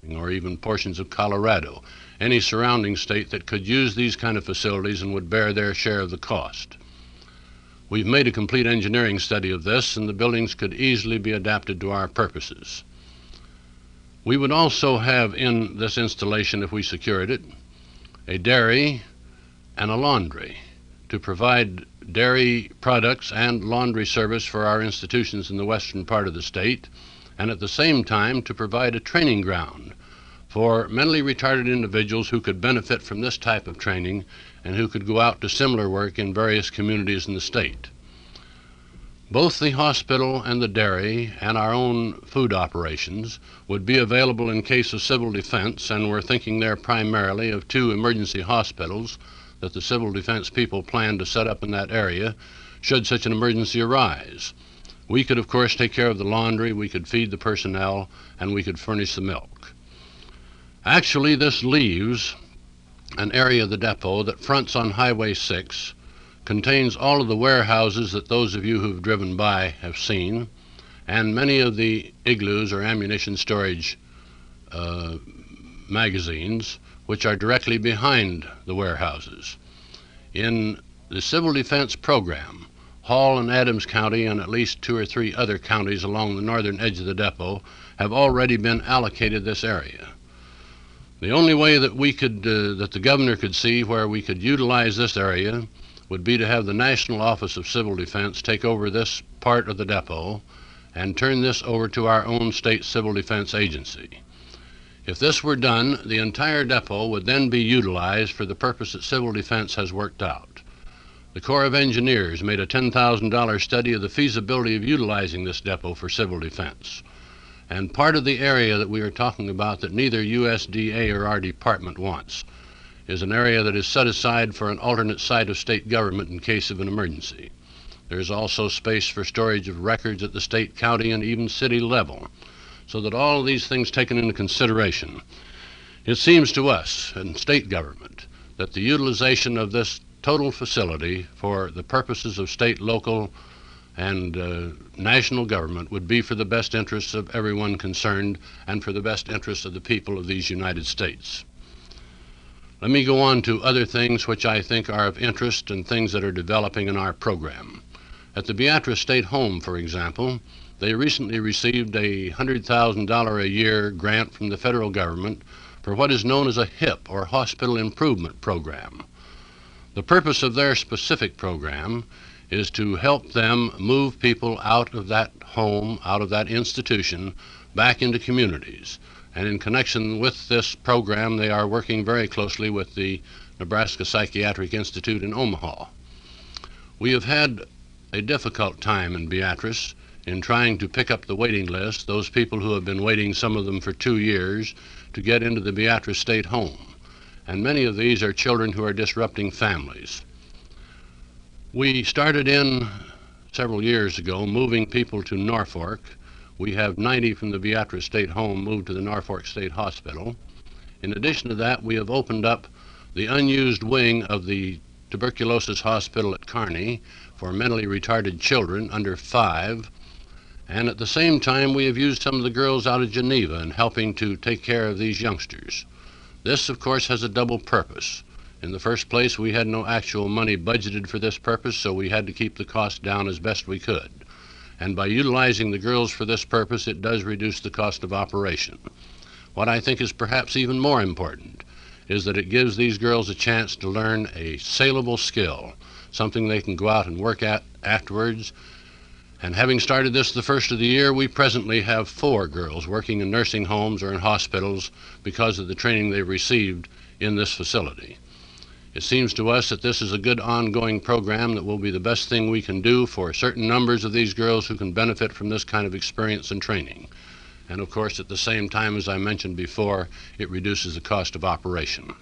or even portions of Colorado, any surrounding state that could use these kind of facilities and would bear their share of the cost. We've made a complete engineering study of this, and the buildings could easily be adapted to our purposes. We would also have in this installation, if we secured it, a dairy and a laundry to provide dairy products and laundry service for our institutions in the western part of the state, and at the same time to provide a training ground for mentally retarded individuals who could benefit from this type of training and who could go out to similar work in various communities in the state. Both the hospital and the dairy and our own food operations would be available in case of civil defense, and we're thinking there primarily of 2 emergency hospitals that the civil defense people plan to set up in that area should such an emergency arise. We could, of course, take care of the laundry, we could feed the personnel, and we could furnish the milk. Actually, this leaves an area of the depot that fronts on Highway 6, contains all of the warehouses that those of you who've driven by have seen, and many of the igloos or ammunition storage magazines, which are directly behind the warehouses. In the civil defense program, Hall and Adams County and at least 2 or 3 other counties along the northern edge of the depot have already been allocated this area. The only way that we could, that the governor could see where we could utilize this area would be to have the National Office of Civil Defense take over this part of the depot and turn this over to our own state civil defense agency. If this were done, the entire depot would then be utilized for the purpose that civil defense has worked out. The Corps of Engineers made a $10,000 study of the feasibility of utilizing this depot for civil defense. And part of the area that we are talking about that neither USDA or our department wants is an area that is set aside for an alternate site of state government in case of an emergency. There is also space for storage of records at the state, county, and even city level, so that all of these things taken into consideration, it seems to us in state government that the utilization of this total facility for the purposes of state, local, and national government would be for the best interests of everyone concerned and for the best interests of the people of these United States. Let me go on to other things which I think are of interest and things that are developing in our program. At the Beatrice State Home, for example, they recently received a $100,000 a year grant from the federal government for what is known as a HIP, or Hospital Improvement Program. The purpose of their specific program is to help them move people out of that home, out of that institution, back into communities. And in connection with this program, they are working very closely with the Nebraska Psychiatric Institute in Omaha. We have had a difficult time in Beatrice in trying to pick up the waiting list, those people who have been waiting, some of them for 2 years, to get into the Beatrice State Home. And many of these are children who are disrupting families. We started in several years ago moving people to Norfolk. We have 90 from the Beatrice State Home moved to the Norfolk State Hospital. In addition to that, we have opened up the unused wing of the tuberculosis hospital at Kearney for mentally retarded children under 5. And at the same time, we have used some of the girls out of Geneva in helping to take care of these youngsters. This, of course, has a double purpose. In the first place, we had no actual money budgeted for this purpose, so we had to keep the cost down as best we could. And by utilizing the girls for this purpose, it does reduce the cost of operation. What I think is perhaps even more important is that it gives these girls a chance to learn a saleable skill, something they can go out and work at afterwards. And having started this the first of the year, we presently have 4 girls working in nursing homes or in hospitals because of the training they received in this facility. It seems to us that this is a good ongoing program that will be the best thing we can do for certain numbers of these girls who can benefit from this kind of experience and training. And of course, at the same time, as I mentioned before, it reduces the cost of operation.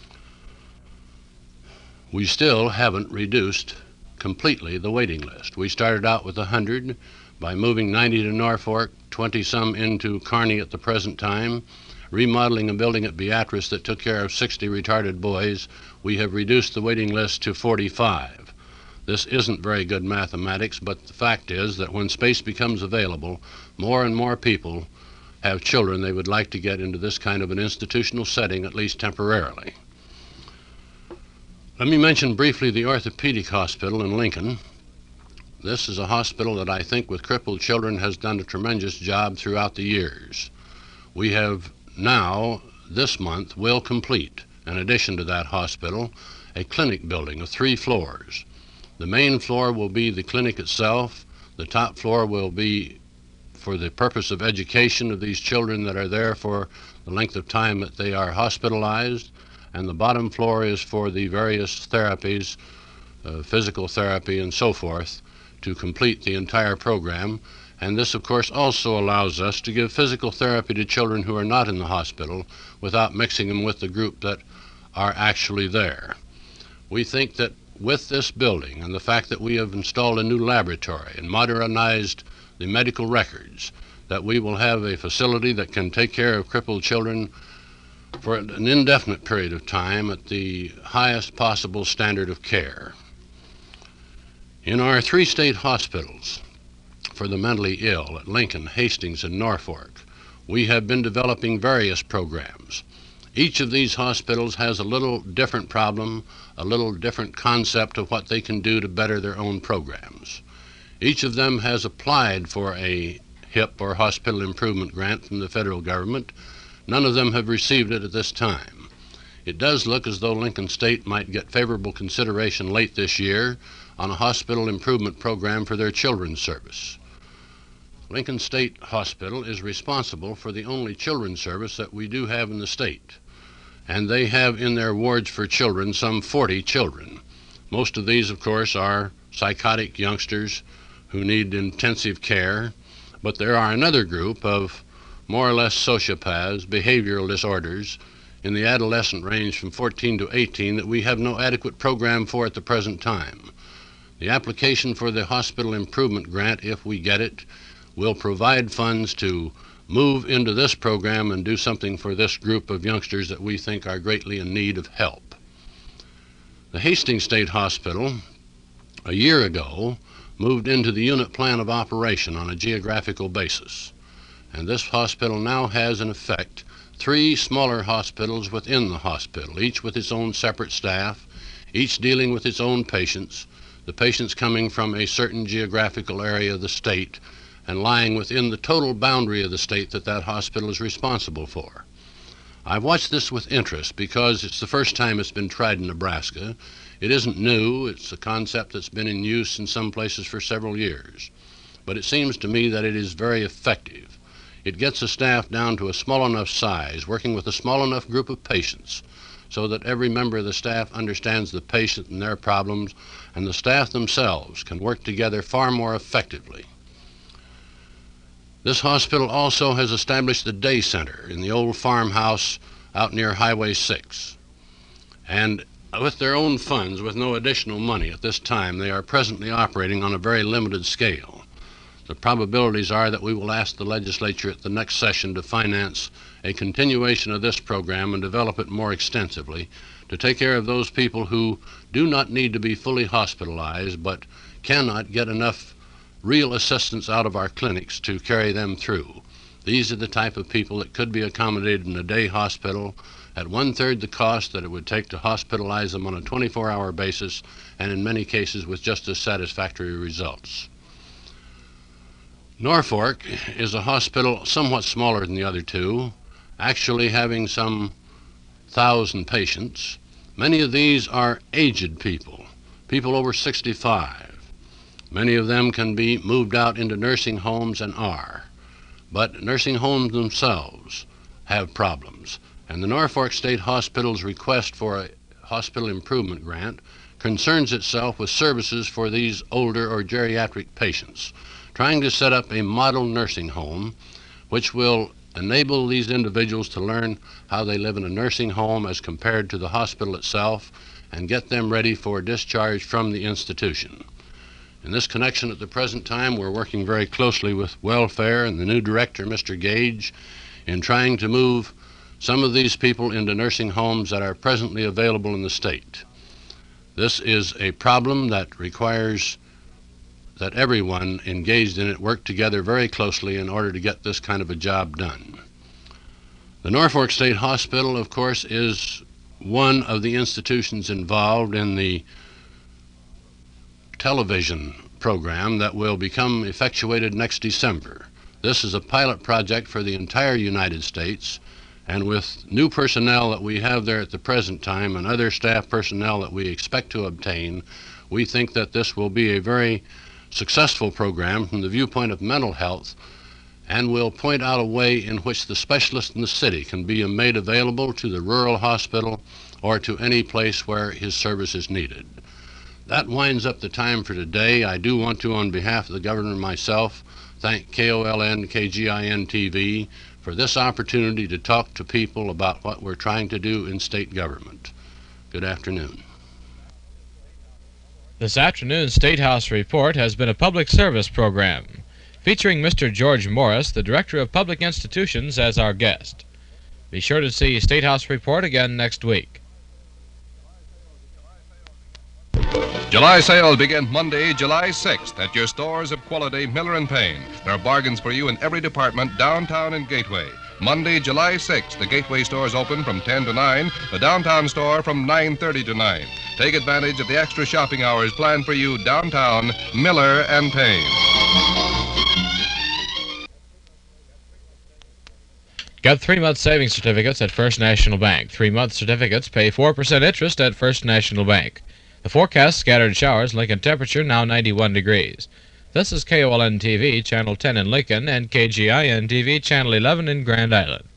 We still haven't reduced completely the waiting list. We started out with 100 by moving 90 to Norfolk, 20 some into Kearney at the present time. Remodeling a building at Beatrice that took care of 60 retarded boys, we have reduced the waiting list to 45. This isn't very good mathematics, but the fact is that when space becomes available, more and more people have children they would like to get into this kind of an institutional setting, at least temporarily. Let me mention briefly the orthopedic hospital in Lincoln. This is a hospital that I think with crippled children has done a tremendous job throughout the years. We have now, this month, will complete, in addition to that hospital, a clinic building of 3 floors. The main floor will be the clinic itself. The top floor will be for the purpose of education of these children that are there for the length of time that they are hospitalized, and the bottom floor is for the various therapies, physical therapy and so forth, to complete the entire program. And this, of course, also allows us to give physical therapy to children who are not in the hospital without mixing them with the group that are actually there. We think that with this building and the fact that we have installed a new laboratory and modernized the medical records, that we will have a facility that can take care of crippled children for an indefinite period of time at the highest possible standard of care. In our 3 state hospitals for the mentally ill at Lincoln, Hastings, and Norfolk, we have been developing various programs. Each of these hospitals has a little different problem, a little different concept of what they can do to better their own programs. Each of them has applied for a HIP, or Hospital Improvement Grant, from the federal government. None of them have received it at this time. It does look as though Lincoln State might get favorable consideration late this year on a hospital improvement program for their children's service. Lincoln State Hospital is responsible for the only children's service that we do have in the state, and they have in their wards for children some 40 children. Most of these, of course, are psychotic youngsters who need intensive care, but there are another group of more or less sociopaths, behavioral disorders, in the adolescent range from 14 to 18 that we have no adequate program for at the present time. The application for the Hospital Improvement Grant, if we get it, will provide funds to move into this program and do something for this group of youngsters that we think are greatly in need of help. The Hastings State Hospital, a year ago, moved into the unit plan of operation on a geographical basis. And this hospital now has, in effect, 3 smaller hospitals within the hospital, each with its own separate staff, each dealing with its own patients, the patients coming from a certain geographical area of the state and lying within the total boundary of the state that that hospital is responsible for. I've watched this with interest because it's the first time it's been tried in Nebraska. It isn't new. It's a concept that's been in use in some places for several years. But it seems to me that it is very effective. It gets a staff down to a small enough size, working with a small enough group of patients, so that every member of the staff understands the patient and their problems, and the staff themselves can work together far more effectively. This hospital also has established a day center in the old farmhouse out near Highway 6. And with their own funds, with no additional money at this time, they are presently operating on a very limited scale. The probabilities are that we will ask the legislature at the next session to finance a continuation of this program and develop it more extensively to take care of those people who do not need to be fully hospitalized but cannot get enough real assistance out of our clinics to carry them through. These are the type of people that could be accommodated in a day hospital at 1/3 the cost that it would take to hospitalize them on a 24-hour basis, and in many cases with just as satisfactory results. Norfolk is a hospital somewhat smaller than the other 2, actually having some 1,000 patients. Many of these are aged people, people over 65. Many of them can be moved out into nursing homes and are, but nursing homes themselves have problems. And the Norfolk State Hospital's request for a hospital improvement grant concerns itself with services for these older or geriatric patients, trying to set up a model nursing home which will enable these individuals to learn how they live in a nursing home as compared to the hospital itself and get them ready for discharge from the institution. In this connection, at the present time, we're working very closely with Welfare and the new director, Mr. Gage, in trying to move some of these people into nursing homes that are presently available in the state. This is a problem that requires that everyone engaged in it worked together very closely in order to get this kind of a job done. The Norfolk State Hospital, of course, is one of the institutions involved in the television program that will become effectuated next December. This is a pilot project for the entire United States, and with new personnel that we have there at the present time and other staff personnel that we expect to obtain, we think that this will be a very successful program from the viewpoint of mental health, and will point out a way in which the specialist in the city can be made available to the rural hospital or to any place where his service is needed. That winds up the time for today. I do want to, on behalf of the governor and myself, thank KOLN, KGIN TV for this opportunity to talk to people about what we're trying to do in state government. Good afternoon. This afternoon's State House Report has been a public service program featuring Mr. George Morris, the Director of Public Institutions, as our guest. Be sure to see State House Report again next week. July sales begin Monday, July 6th at your stores of quality Miller & Payne. There are bargains for you in every department, downtown and Gateway. Monday, July 6th, the Gateway stores open from 10 to 9, the downtown store from 9:30 to 9. Take advantage of the extra shopping hours planned for you downtown, Miller & Payne. Get 3-month savings certificates at First National Bank. 3-month certificates pay 4% interest at First National Bank. The forecast, scattered showers, Lincoln temperature now 91 degrees. This is KOLN TV, Channel 10 in Lincoln, and KGIN TV, Channel 11 in Grand Island.